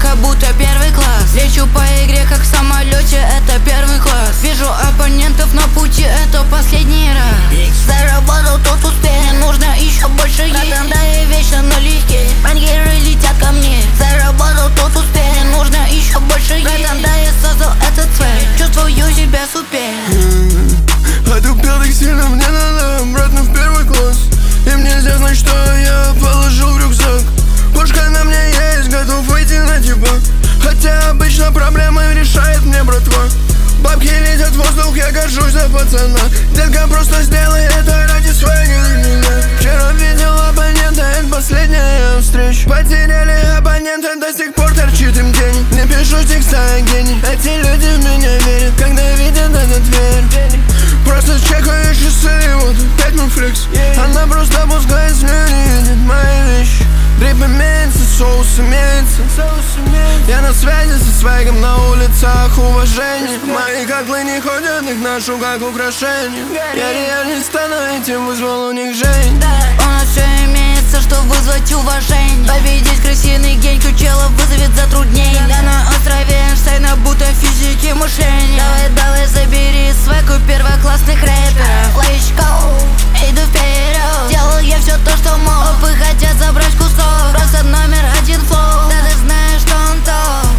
как будто первый класс. Лечу по игре, как в самолете, это первый класс. Вижу оппонентов на пути, это последний раз. Заработал тот успех, нужно еще больше есть. Катандая вечно налегке, бангеры летят ко мне. Заработал тот успех, нужно еще больше есть. Катандая создал этот цвет, чувствую себя супер. Отупел так сильно, мне надо обратно в первый класс. Им нельзя знать, что я положил в рюкзак. Пушка на мне есть, готов выйти на типа. Хотя обычно проблемы решает мне братва. Бабки летят в воздух, я горжусь за пацана. Детка, просто сделай это ради своей меня. Вчера видел оппонента, это последняя встреча. Потеряли оппонента, до сих пор торчит им день. Не пишу текста, я гений. Эти люди в меня верят, когда видят этот дверь. Просто чекаю часы, вот опять мой флекс. Она просто пускает слюни, видит мои вещи. Дрип имеется, соус имеется. Я на связи со свегом на улицах, уважение. Мои котлы не ходят, их ношу как украшение. Я реально стану этим, вызвал у них жень. У нас все имеется, что вызвать уважение. Победить крысиный гень, чела вызовет затруднение. Я на острове Эйнштейна, будто физики мышления. Давай, забери свек у первоклассных рэперов. Let's go, иду вперед. Делал я все то, что мог. Опы хотят забрать кусок. Просто номер один флоу. Да ты знаешь, что он топ.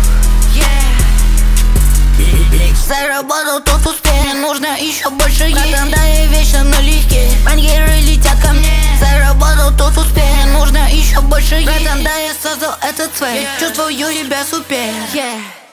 Заработал тот успех, нужно еще больше есть. Катандая вечно налегке, бангеры летят ко мне. Заработал тот успех, нужно еще больше есть. Катандая создал этот цвет, чувствую себя супер.